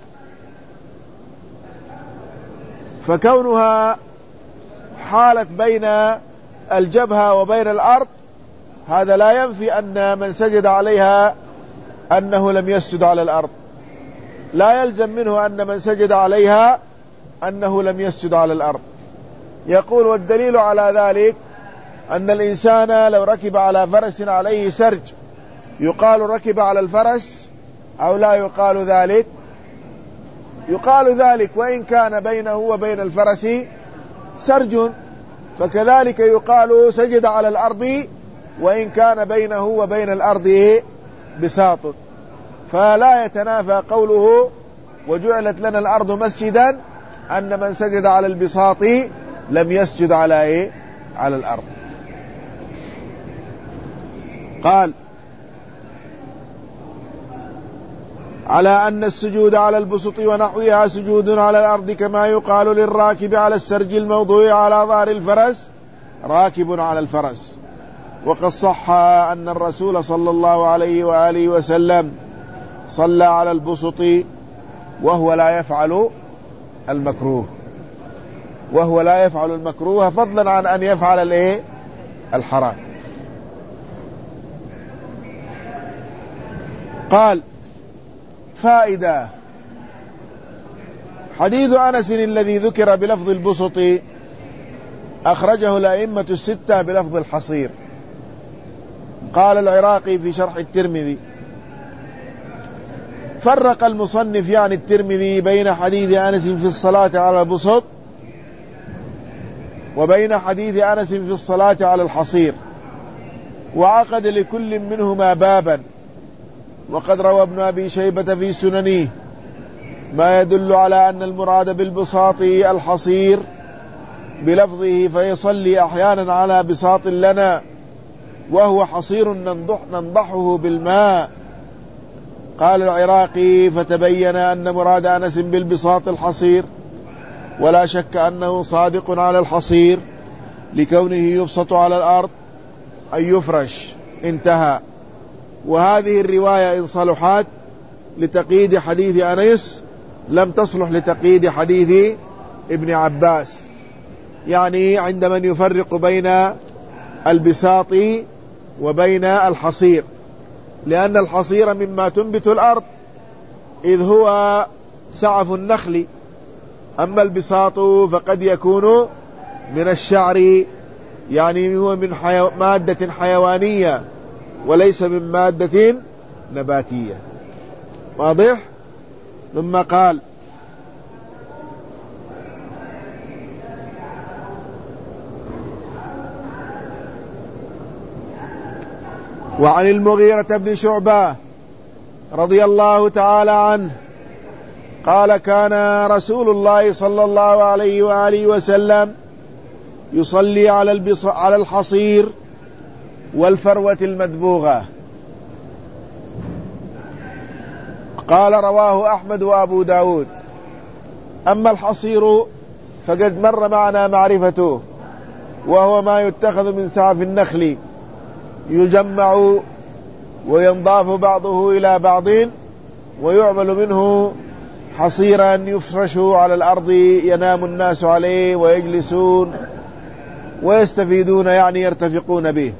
فكونها حالت بين الجبهة وبين الأرض هذا لا ينفي أن من سجد عليها أنه لم يسجد على الأرض، لا يلزم منه أن من سجد عليها أنه لم يسجد على الأرض. يقول والدليل على ذلك أن الإنسان لو ركب على فرس عليه سرج يقال ركب على الفرس أو لا يقال ذلك؟ يقال ذلك وإن كان بينه وبين الفرس سرج، فكذلك يقال سجد على الأرض وإن كان بينه وبين الأرض بساط. فلا يتنافى قوله وجعلت لنا الأرض مسجدا أن من سجد على البساط لم يسجد على إيه؟ على الأرض. قال على أن السجود على البسط ونحوها سجود على الأرض، كما يقال للراكب على السرج الموضوع على ظهر الفرس راكب على الفرس. وقد صح أن الرسول صلى الله عليه وآله وسلم صلى على البسط وهو لا يفعل المكروه، وهو لا يفعل المكروه فضلا عن أن يفعل الايه الحرام. قال فائدة: حديث أنس الذي ذكر بلفظ البسط أخرجه الأئمة الستة بلفظ الحصير. قال العراقي في شرح الترمذي: فرق المصنف يعني الترمذي بين حديث أنس في الصلاة على البسط وبين حديث أنس في الصلاة على الحصير، وعقد لكل منهما بابا. وقد روى ابن أبي شيبة في سننه ما يدل على أن المراد بالبساط الحصير بلفظه فيصلي أحيانا على بساط لنا وهو حصير ننضح ننضحه بالماء. قال العراقي: فتبين أن مراد أنس بالبساط الحصير، ولا شك أنه صادق على الحصير لكونه يبسط على الأرض أي يفرش. انتهى. وهذه الرواية إن صلحت لتقييد حديث أنس لم تصلح لتقييد حديث ابن عباس، يعني عندما يفرق بين البساط وبين الحصير، لأن الحصير مما تنبت الأرض إذ هو سعف النخل، أما البساط فقد يكون من الشعر، يعني هو من حيو... مادة حيوانية وليس من مادة نباتية. واضح؟ ثم قال: وعن المغيرة بن شعبة رضي الله تعالى عنه قال: كان رسول الله صلى الله عليه وآله وسلم يصلي على البص... على الحصير والفروة المدبوغة. قال: رواه أحمد وأبو داود. أما الحصير فقد مر معنا معرفته، وهو ما يتخذ من سعف النخل يجمع وينضاف بعضه إلى بعض ويعمل منه حصيرا يفرش على الأرض ينام الناس عليه ويجلسون ويستفيدون، يعني يرتفقون به.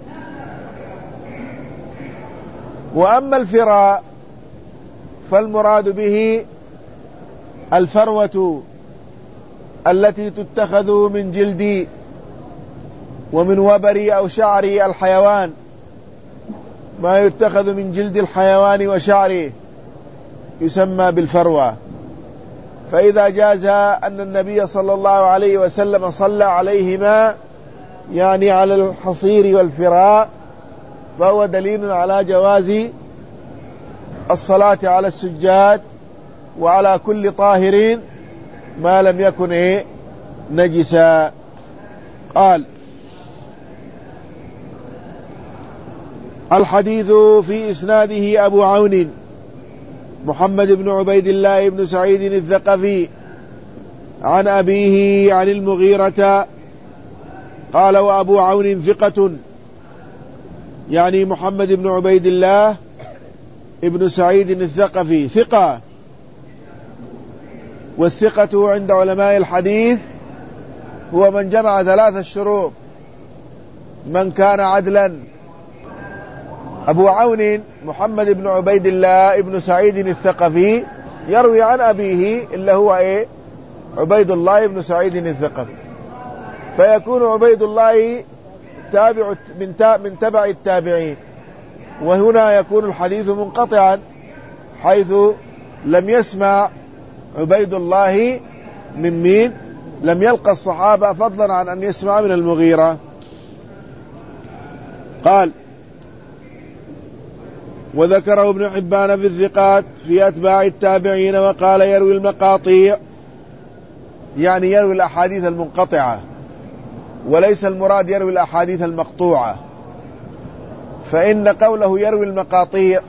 وأما الفراء فالمراد به الفروة التي تتخذ من جلد ومن وبر أو شعر الحيوان، ما يتخذ من جلد الحيوان وشعره يسمى بالفروة. فإذا جاز أن النبي صلى الله عليه وسلم صلى عليهما، يعني على الحصير والفراء، فهو دليل على جواز الصلاة على السجاد وعلى كل طاهر ما لم يكن إيه نجسا. قال: الحديث في إسناده أبو عون محمد بن عبيد الله بن سعيد الثقفي عن أبيه عن المغيرة قال وأبو عون ثقة، يعني محمد بن عبيد الله ابن سعيد الثقفي ثقة، والثقة عند علماء الحديث هو من جمع ثلاث الشروط، من كان عدلا. أبو عون محمد بن عبيد الله ابن سعيد الثقفي يروي عن أبيه اللي هو إيه؟ عبيد الله ابن سعيد الثقفي، فيكون عبيد الله تابع من تبع التابعين، وهنا يكون الحديث منقطعا حيث لم يسمع عبيد الله من مين؟ لم يلقى الصحابة فضلا عن أن يسمع من المغيرة. قال وذكره ابن حبان في الثقات في أتباع التابعين، وقال يروي المقاطيع، يعني يروي الأحاديث المنقطعة، وليس المراد يروي الأحاديث المقطوعة، فإن قوله يروي المقاطيع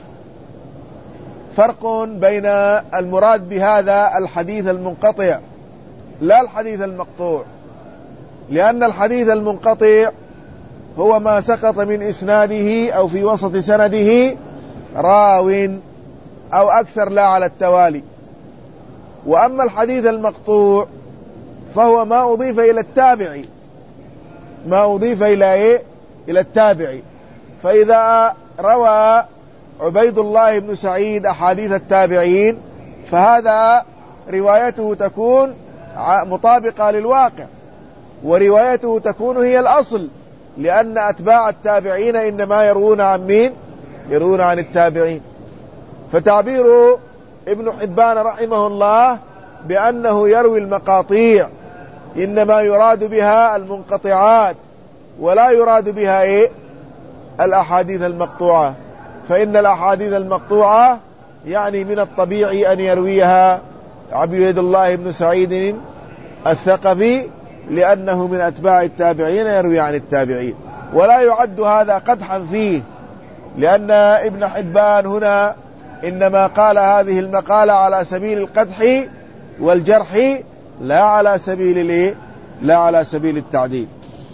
فرق بين المراد بهذا الحديث المنقطع لا الحديث المقطوع، لأن الحديث المنقطع هو ما سقط من إسناده أو في وسط سنده راو أو أكثر لا على التوالي، وأما الحديث المقطوع فهو ما أضيف إلى التابع، ما أضيف إلى إيه؟ إلى التابع. فإذا روى عبيد الله بن سعيد أحاديث التابعين فهذا روايته تكون مطابقة للواقع، وروايته تكون هي الأصل، لأن أتباع التابعين إنما يروون عن مين؟ يروون عن التابعين. فتعبير ابن حبان رحمه الله بأنه يروي المقاطيع إنما يراد بها المنقطعات ولا يراد بها إيه؟ الأحاديث المقطوعة، فإن الأحاديث المقطوعة يعني من الطبيعي أن يرويها عبيد الله بن سعيد الثقفي لأنه من أتباع التابعين يروي عن التابعين، ولا يعد هذا قدحا فيه، لأن ابن حبان هنا إنما قال هذه المقالة على سبيل القدح والجرح لا على سبيل الايه؟ لا على سبيل التعديل.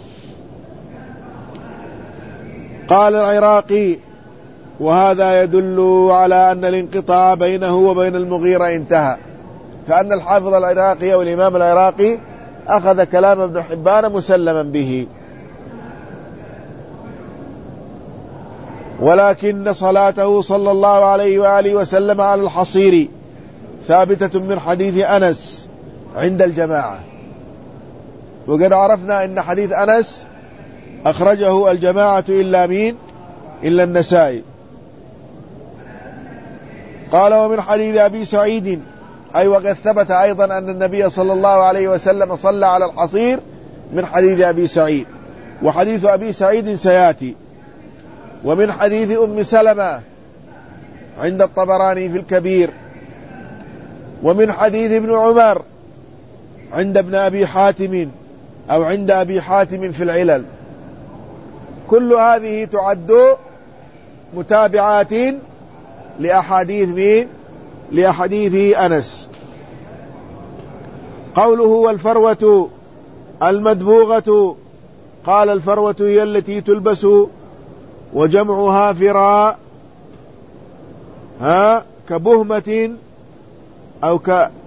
قال العراقي وهذا يدل على أن الانقطاع بينه وبين المغيرة انتهى، كأن الحافظ العراقي والإمام العراقي أخذ كلام ابن حبان مسلما به. ولكن صلاته صلى الله عليه وآله وسلم على الحصير ثابتة من حديث أنس عند الجماعة، وقد عرفنا أن حديث أنس أخرجه الجماعة إلا مين؟ إلا النسائي. قال ومن حديث أبي سعيد، أي وقد ثبت أيضا أن النبي صلى الله عليه وسلم صلى على الحصير من حديث أبي سعيد، وحديث أبي سعيد سياتي. ومن حديث أم سلمة عند الطبراني في الكبير، ومن حديث ابن عمر عند ابن أبي حاتم أو عند أبي حاتم في العلل. كل هذه تعد متابعات لأحاديث مين؟ لأحاديث أنس. قوله والفروة المدبوغة، قال الفروة هي التي تلبس وجمعها فراء، ها كبهمة أو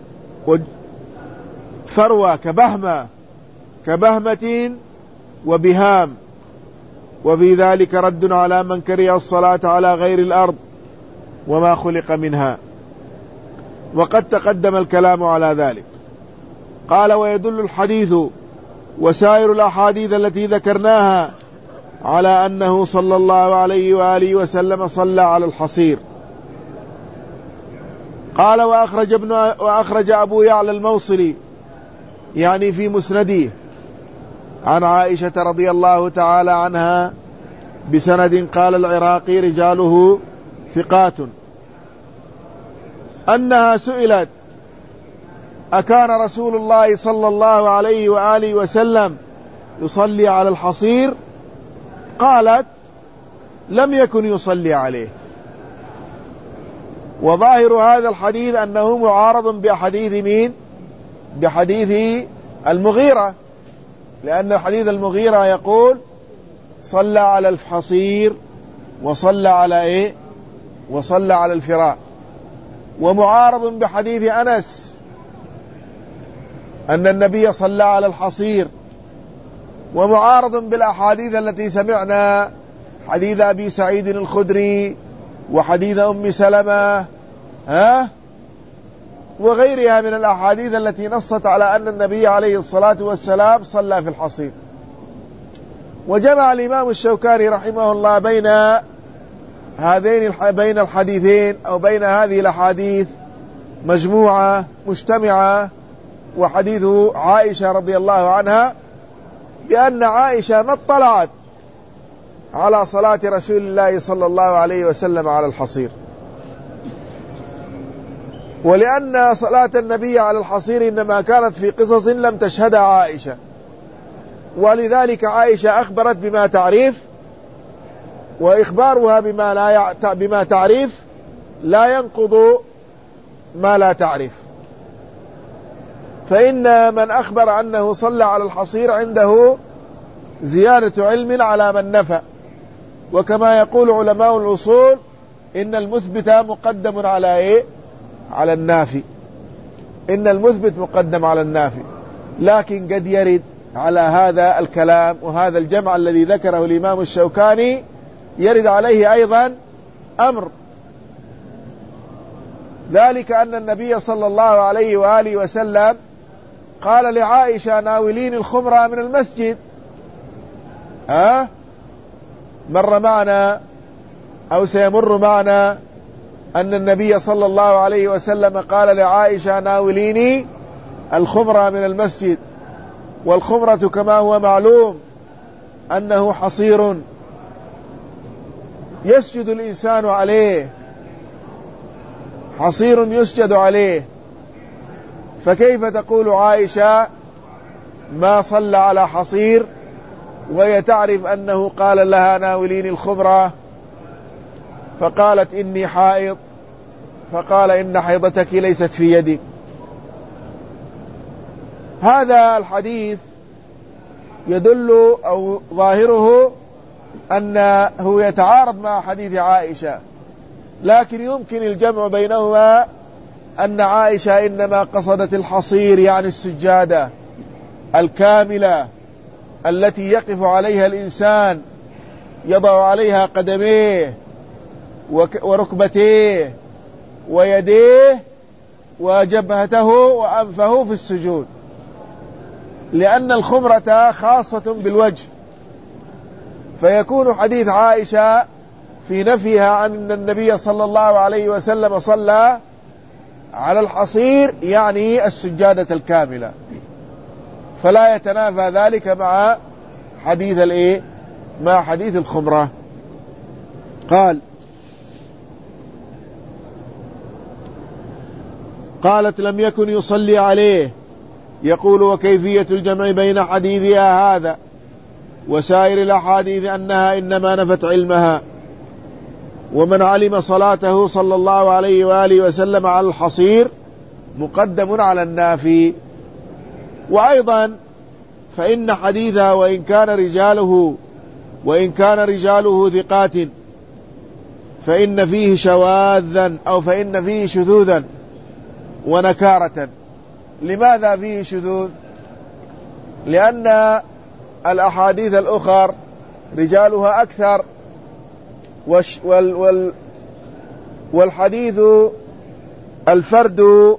كفروة كبهمة كبهمة وبهام. وفي ذلك رد على من كره الصلاة على غير الأرض وما خلق منها، وقد تقدم الكلام على ذلك. قال ويدل الحديث وسائر الأحاديث التي ذكرناها على أنه صلى الله عليه وآله وسلم صلى على الحصير. قال وأخرج, ابن وأخرج أبو يعلى الموصلي يعني في مسنده عن عائشة رضي الله تعالى عنها بسند، قال العراقي رجاله ثقات، أنها سئلت أكان رسول الله صلى الله عليه وآله وسلم يصلي على الحصير؟ قالت لم يكن يصلي عليه. وظاهر هذا الحديث أنه معارض بحديث مين؟ بحديث المغيرة، لأن حديث المغيرة يقول صلى على الحصير وصلى على إيه وصلى على الفراء، ومعارض بحديث أنس أن النبي صلى على الحصير، ومعارض بالأحاديث التي سمعنا، حديث أبي سعيد الخدري وحديث أم سلمة ها وغيرها من الأحاديث التي نصت على أن النبي عليه الصلاة والسلام صلى في الحصير. وجمع الإمام الشوكاني رحمه الله بين هذين بين الحديثين أو بين هذه الأحاديث مجموعة مجتمعة، وحديث عائشة رضي الله عنها بأن عائشة ما اطلعت على صلاة رسول الله صلى الله عليه وسلم على الحصير، ولأن صلاة النبي على الحصير إنما كانت في قصص لم تشهدها عائشة، ولذلك عائشة أخبرت بما تعرف، وإخبارها بما, لا يعت... بما تعرف لا ينقض ما لا تعرف. فإن من أخبر أنه صلى على الحصير عنده زيادة علم على من نفى، وكما يقول علماء الأصول إن المثبت مقدم على إيه؟ على النافي، إن المثبت مقدم على النافي. لكن قد يرد على هذا الكلام وهذا الجمع الذي ذكره الإمام الشوكاني يرد عليه أيضا أمر، ذلك أن النبي صلى الله عليه وآله وسلم قال لعائشة ناولين الخمرة من المسجد. ها مر معنا أو سيمر معنا أن النبي صلى الله عليه وسلم قال لعائشة ناوليني الخمرة من المسجد، والخمرة كما هو معلوم أنه حصير يسجد الإنسان عليه، حصير يسجد عليه، فكيف تقول عائشة ما صلى على حصير وهي تعرف أنه قال لها ناوليني الخمرة، فقالت إني حائض، فقال إن حيضتك ليست في يدك. هذا الحديث يدل أو ظاهره أنه يتعارض مع حديث عائشة، لكن يمكن الجمع بينهما، أن عائشة إنما قصدت الحصير يعني السجادة الكاملة التي يقف عليها الإنسان يضع عليها قدميه وركبتيه ويديه وجبهته وأنفه في السجود، لأن الخمرة خاصة بالوجه، فيكون حديث عائشة في نفيها عن أن النبي صلى الله عليه وسلم صلى على الحصير يعني السجادة الكاملة، فلا يتنافى ذلك مع حديث الايه مع حديث الخمرة. قال قالت لم يكن يصلي عليه. يقول وكيفية الجمع بين حديثها هذا وسائر الأحاديث أنها إنما نفت علمها، ومن علم صلاته صلى الله عليه وآله وسلم على الحصير مقدم على النافي. وأيضا فإن حديثها وإن كان رجاله وإن كان رجاله ثقات فإن فيه شواذا أو فإن فيه شذوذا ونكارة. لماذا فيه شذوذ؟ لأن الأحاديث الأخر رجالها أكثر، وال وال والحديث الفرد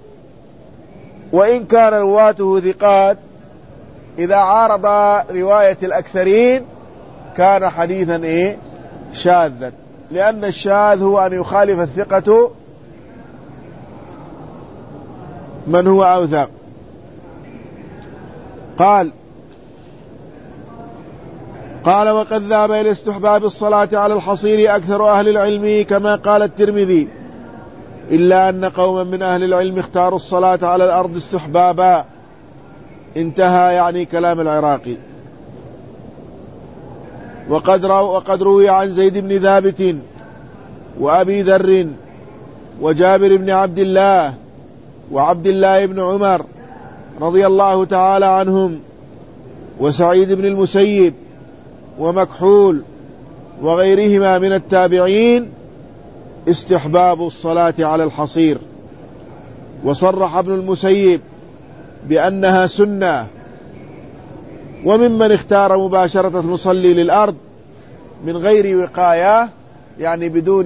وإن كان رواته ثقات إذا عارض رواية الأكثرين كان حديثا إيه شاذا، لأن الشاذ هو أن يخالف الثقة من هو أوثق. قال قال وقد ذهب إلى استحباب الصلاة على الحصير أكثر أهل العلم كما قال الترمذي، إلا أن قوما من أهل العلم اختاروا الصلاة على الأرض استحبابا. انتهى يعني كلام العراقي. وقد, رو وقد روي عن زيد بن ثابت وأبي ذر وجابر بن عبد الله وعبد الله بن عمر رضي الله تعالى عنهم وسعيد بن المسيب ومكحول وغيرهما من التابعين استحباب الصلاة على الحصير. وصرح ابن المسيب بأنها سنة. وممن اختار مباشرة المصلي للأرض من غير وقاية يعني بدون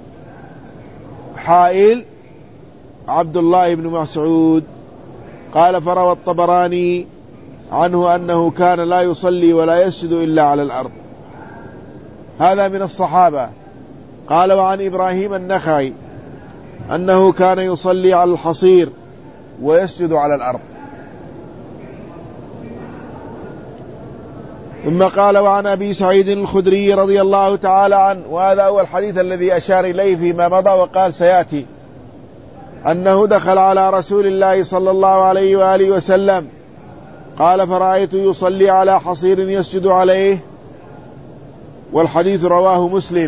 حائل عبد الله بن مسعود قال: فروى الطبراني عنه أنه كان لا يصلي ولا يسجد إلا على الأرض. هذا من الصحابة. قال: وعن إبراهيم النخعي أنه كان يصلي على الحصير ويسجد على الأرض. ثم قال: وعن أبي سعيد الخدري رضي الله تعالى عنه، وهذا هو الحديث الذي أشار إليه فيما مضى وقال سيأتي، أنه دخل على رسول الله صلى الله عليه وآله وسلم قال: فرأيت يصلي على حصير يسجد عليه. والحديث رواه مسلم.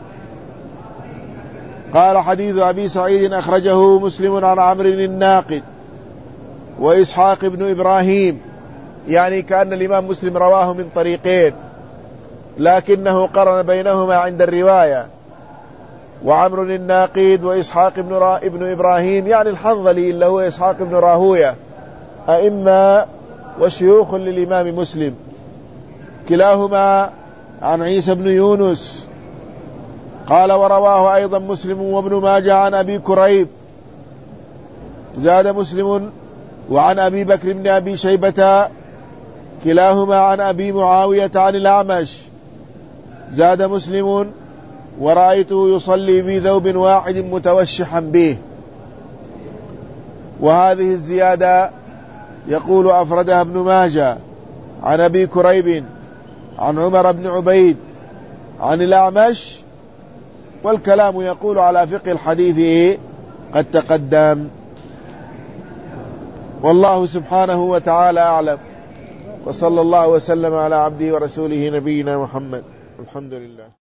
قال: حديث أبي سعيد أخرجه مسلم عن عمرو الناقد وإسحاق بن إبراهيم، يعني كأن الإمام مسلم رواه من طريقين لكنه قرن بينهما عند الرواية. وعمرو الناقد وإسحاق بن, را... ابن إبراهيم يعني الحنظلي اللي هو إسحاق بن راهوية، أئمة وشيوخ للإمام مسلم، كلاهما عن عيسى بن يونس. قال: ورواه أيضا مسلم وابن ماجه عن أبي كريب. زاد مسلم: وعن أبي بكر بن أبي شيبة، كلاهما عن أبي معاوية عن الأعمش. زاد مسلم: ورأيته يصلي بثوب واحد متوشحا به. وهذه الزيادة يقول أفردها ابن ماجه عن أبي كريب عن عمر بن عبيد عن الأعمش. والكلام يقول على فقه الحديث قد تقدم. والله سبحانه وتعالى أعلم، وصلى الله وسلم على عبده ورسوله نبينا محمد. الحمد لله.